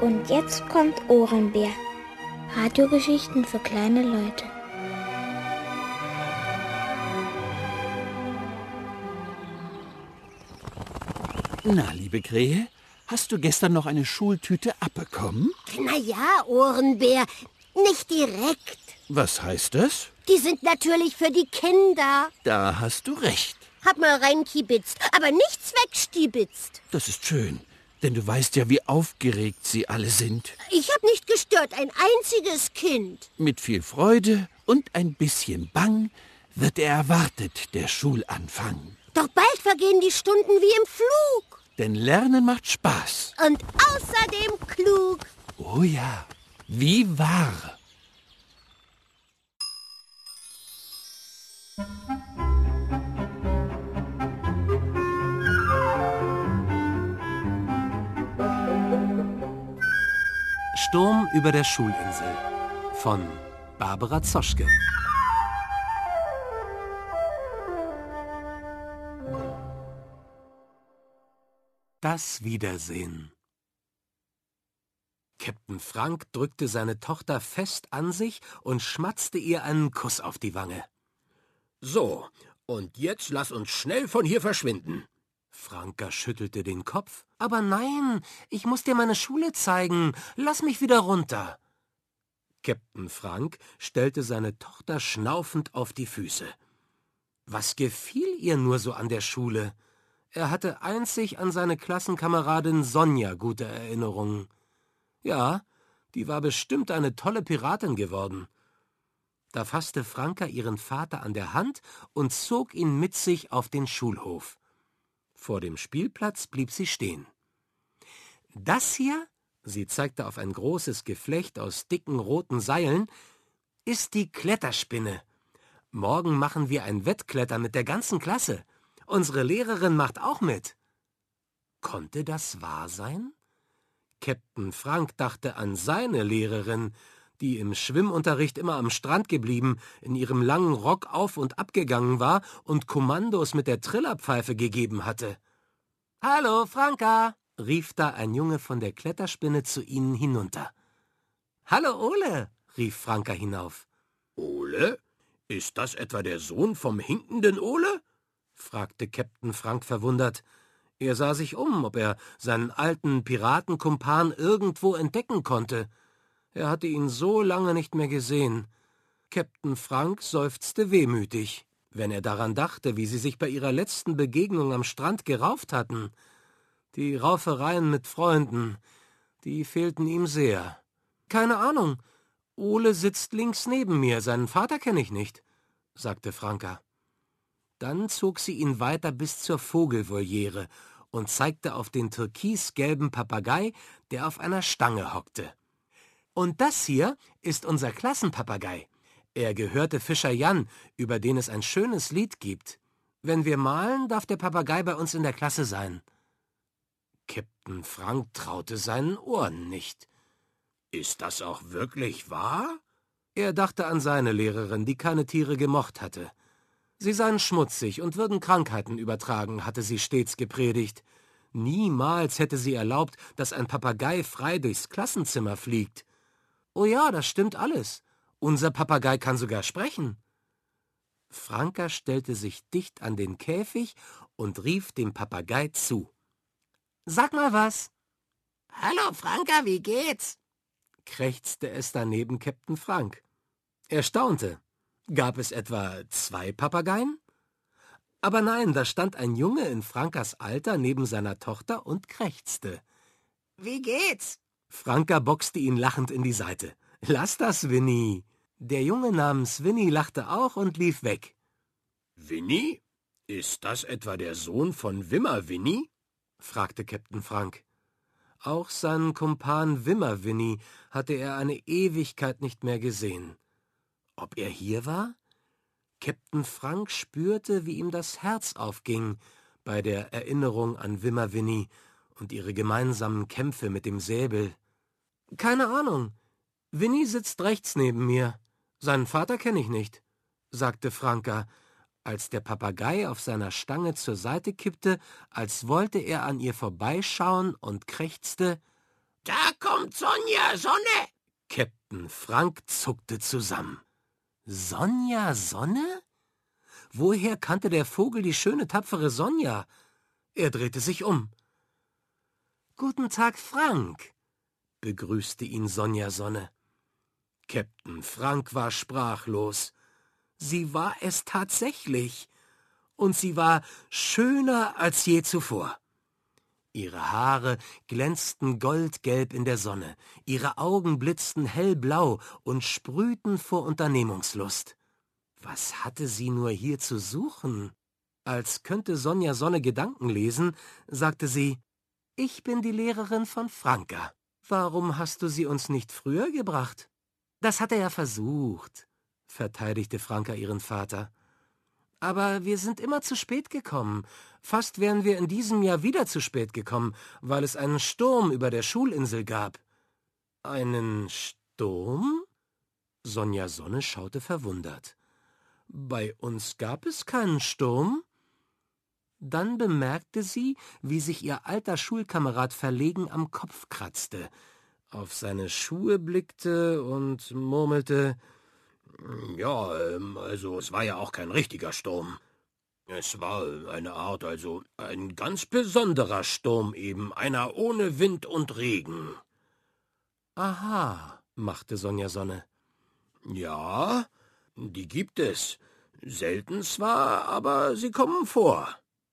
Und jetzt kommt Ohrenbär. Radiogeschichten für kleine Leute. Na, liebe Krähe, hast du gestern noch eine Schultüte abbekommen? Na ja, Ohrenbär, nicht direkt. Was heißt das? Die sind natürlich für die Kinder. Da hast du recht. Hab mal reinkibitzt, aber nichts wegstibitzt. Das ist schön, denn du weißt ja, wie aufgeregt sie alle sind. Ich hab nicht gestört, ein einziges Kind. Mit viel Freude und ein bisschen Bang wird er erwartet, der Schulanfang. Doch bald vergehen die Stunden wie im Flug. Denn Lernen macht Spaß. Und außerdem klug. Oh ja, wie wahr. Sturm über der Schulinsel von Barbara Zoschke. Das Wiedersehen. Käpt'n Frank drückte seine Tochter fest an sich und schmatzte ihr einen Kuss auf die Wange. So, und jetzt lass uns schnell von hier verschwinden. Franka schüttelte den Kopf. Aber nein, ich muss dir meine Schule zeigen. Lass mich wieder runter. Käpt'n Frank stellte seine Tochter schnaufend auf die Füße. Was gefiel ihr nur so an der Schule? Er hatte einzig an seine Klassenkameradin Sonja gute Erinnerungen. Ja, die war bestimmt eine tolle Piratin geworden. Da fasste Franka ihren Vater an der Hand und zog ihn mit sich auf den Schulhof. Vor dem Spielplatz blieb sie stehen. Das hier, sie zeigte auf ein großes Geflecht aus dicken roten Seilen, ist die Kletterspinne. Morgen machen wir ein Wettklettern mit der ganzen Klasse. Unsere Lehrerin macht auch mit. Konnte das wahr sein? Käpt'n Frank dachte an seine Lehrerin, die im Schwimmunterricht immer am Strand geblieben, in ihrem langen Rock auf und ab gegangen war und Kommandos mit der Trillerpfeife gegeben hatte. »Hallo, Franka«, rief da ein Junge von der Kletterspinne zu ihnen hinunter. »Hallo, Ole«, rief Franka hinauf. »Ole? Ist das etwa der Sohn vom hinkenden Ole?« fragte Käpt'n Frank verwundert. Er sah sich um, ob er seinen alten Piratenkumpan irgendwo entdecken konnte. Er hatte ihn so lange nicht mehr gesehen. Käpt'n Frank seufzte wehmütig, wenn er daran dachte, wie sie sich bei ihrer letzten Begegnung am Strand gerauft hatten. Die Raufereien mit Freunden, die fehlten ihm sehr. »Keine Ahnung. Ole sitzt links neben mir, seinen Vater kenne ich nicht«, sagte Franka. Dann zog sie ihn weiter bis zur Vogelvoliere und zeigte auf den türkisgelben Papagei, der auf einer Stange hockte. »Und das hier ist unser Klassenpapagei. Er gehörte Fischer Jan, über den es ein schönes Lied gibt. Wenn wir malen, darf der Papagei bei uns in der Klasse sein.« Käpt'n Frank traute seinen Ohren nicht. »Ist das auch wirklich wahr?« Er dachte an seine Lehrerin, die keine Tiere gemocht hatte. Sie seien schmutzig und würden Krankheiten übertragen, hatte sie stets gepredigt. Niemals hätte sie erlaubt, dass ein Papagei frei durchs Klassenzimmer fliegt. »Oh ja, das stimmt alles. Unser Papagei kann sogar sprechen.« Franka stellte sich dicht an den Käfig und rief dem Papagei zu. »Sag mal was.« Hallo, Franka, wie geht's?« krächzte es daneben Käpt'n Frank. Er staunte. Gab es etwa 2 Papageien? Aber nein, da stand ein Junge in Frankas Alter neben seiner Tochter und krächzte. »Wie geht's?« Franka boxte ihn lachend in die Seite. »Lass das, Winnie!« Der Junge namens Winnie lachte auch und lief weg. »Winnie? Ist das etwa der Sohn von Wimmer Winnie?« fragte Käpt'n Frank. Auch seinen Kumpan Wimmer Winnie hatte er eine Ewigkeit nicht mehr gesehen. Ob er hier war? Käpt'n Frank spürte, wie ihm das Herz aufging bei der Erinnerung an Wimmer Winnie und ihre gemeinsamen Kämpfe mit dem Säbel. »Keine Ahnung. Winnie sitzt rechts neben mir. Seinen Vater kenne ich nicht«, sagte Franka, als der Papagei auf seiner Stange zur Seite kippte, als wollte er an ihr vorbeischauen und krächzte. Da kommt Sonja Sonne! Käpt'n Frank zuckte zusammen. Sonja Sonne? Woher kannte der Vogel die schöne, tapfere Sonja? Er drehte sich um. »Guten Tag, Frank«, begrüßte ihn Sonja Sonne. Käpt'n Frank war sprachlos. Sie war es tatsächlich. Und sie war schöner als je zuvor. Ihre Haare glänzten goldgelb in der Sonne, ihre Augen blitzten hellblau und sprühten vor Unternehmungslust. Was hatte sie nur hier zu suchen? Als könnte Sonja Sonne Gedanken lesen, sagte sie, »Ich bin die Lehrerin von Franka. Warum hast du sie uns nicht früher gebracht?« »Das hat er ja versucht«, verteidigte Franka ihren Vater. »Aber wir sind immer zu spät gekommen. Fast wären wir in diesem Jahr wieder zu spät gekommen, weil es einen Sturm über der Schulinsel gab.« »Einen Sturm?« Sonja Sonne schaute verwundert. »Bei uns gab es keinen Sturm?« Dann bemerkte sie, wie sich ihr alter Schulkamerad verlegen am Kopf kratzte, auf seine Schuhe blickte und murmelte, »Ja, also es war ja auch kein richtiger Sturm. Es war eine Art, also ein ganz besonderer Sturm eben, einer ohne Wind und Regen.« »Aha«, machte Sonja Sonne. »Ja, die gibt es. Selten zwar, aber sie kommen vor.«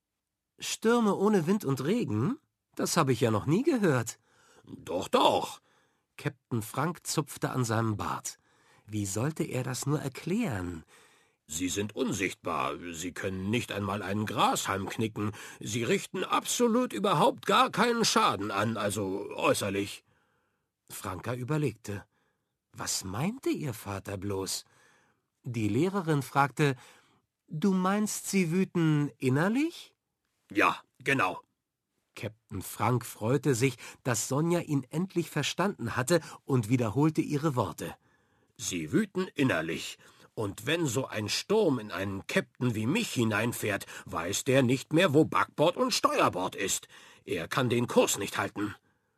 »Stürme ohne Wind und Regen? Das habe ich ja noch nie gehört.« »Doch, doch.« Käpt'n Frank zupfte an seinem Bart. Wie sollte er das nur erklären? »Sie sind unsichtbar. Sie können nicht einmal einen Grashalm knicken. Sie richten absolut überhaupt gar keinen Schaden an, also äußerlich.« Franka überlegte. Was meinte ihr Vater bloß? Die Lehrerin fragte, »Du meinst, sie wüten innerlich?« »Ja, genau.« Käpt'n Frank freute sich, dass Sonja ihn endlich verstanden hatte und wiederholte ihre Worte. »Sie wüten innerlich. Und wenn so ein Sturm in einen Käpt'n wie mich hineinfährt, weiß der nicht mehr, wo Backbord und Steuerbord ist. Er kann den Kurs nicht halten.«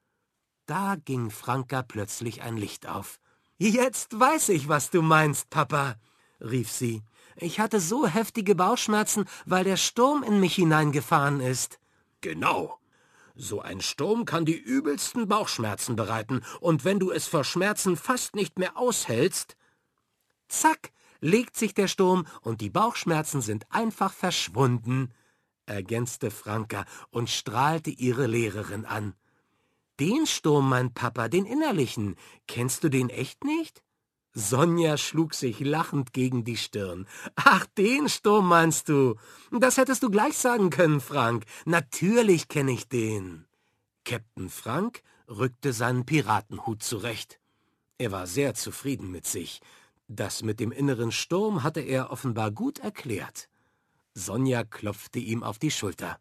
Da ging Franka plötzlich ein Licht auf. »Jetzt weiß ich, was du meinst, Papa«, rief sie. »Ich hatte so heftige Bauchschmerzen, weil der Sturm in mich hineingefahren ist.« »Genau. So ein Sturm kann die übelsten Bauchschmerzen bereiten, und wenn du es vor Schmerzen fast nicht mehr aushältst, zack, legt sich der Sturm und die Bauchschmerzen sind einfach verschwunden«, ergänzte Franka und strahlte ihre Lehrerin an. »Den Sturm, mein Papa, den innerlichen, kennst du den echt nicht?« Sonja schlug sich lachend gegen die Stirn. »Ach, den Sturm meinst du? Das hättest du gleich sagen können, Frank. Natürlich kenne ich den.« Käpt'n Frank rückte seinen Piratenhut zurecht. Er war sehr zufrieden mit sich. Das mit dem inneren Sturm hatte er offenbar gut erklärt. Sonja klopfte ihm auf die Schulter.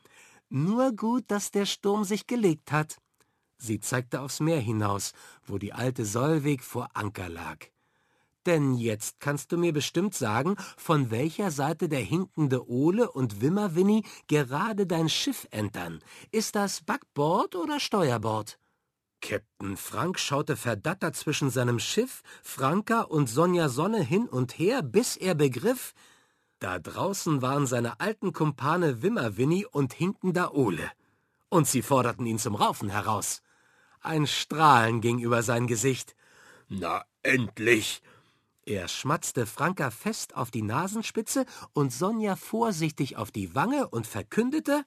»Nur gut, dass der Sturm sich gelegt hat.« Sie zeigte aufs Meer hinaus, wo die alte Sollweg vor Anker lag. »Denn jetzt kannst du mir bestimmt sagen, von welcher Seite der hinkende Ole und Wimmerwinni gerade dein Schiff entern. Ist das Backbord oder Steuerbord?« Käpt'n Frank schaute verdattert zwischen seinem Schiff, Franka und Sonja Sonne hin und her, bis er begriff, da draußen waren seine alten Kumpane Wimmerwinni und hinkender Ole. Und sie forderten ihn zum Raufen heraus. Ein Strahlen ging über sein Gesicht. »Na, endlich!« Er schmatzte Franka fest auf die Nasenspitze und Sonja vorsichtig auf die Wange und verkündete,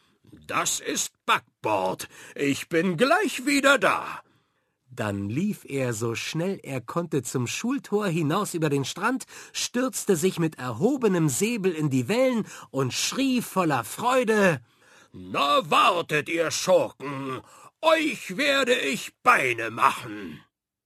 »Das ist Backbord. Ich bin gleich wieder da.« Dann lief er so schnell er konnte zum Schultor hinaus über den Strand, stürzte sich mit erhobenem Säbel in die Wellen und schrie voller Freude, »Na, wartet, ihr Schurken! Euch werde ich Beine machen!«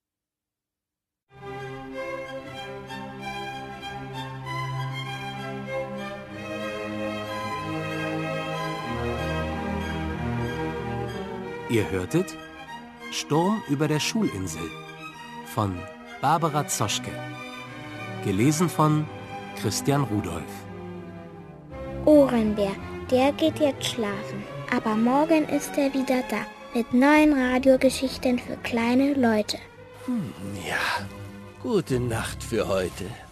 Ihr hörtet Sturm über der Schulinsel von Barbara Zoschke, gelesen von Christian Rudolph. Ohrenbär, der geht jetzt schlafen, aber morgen ist er wieder da. mit neuen Radiogeschichten für kleine Leute. Ja, gute Nacht für heute.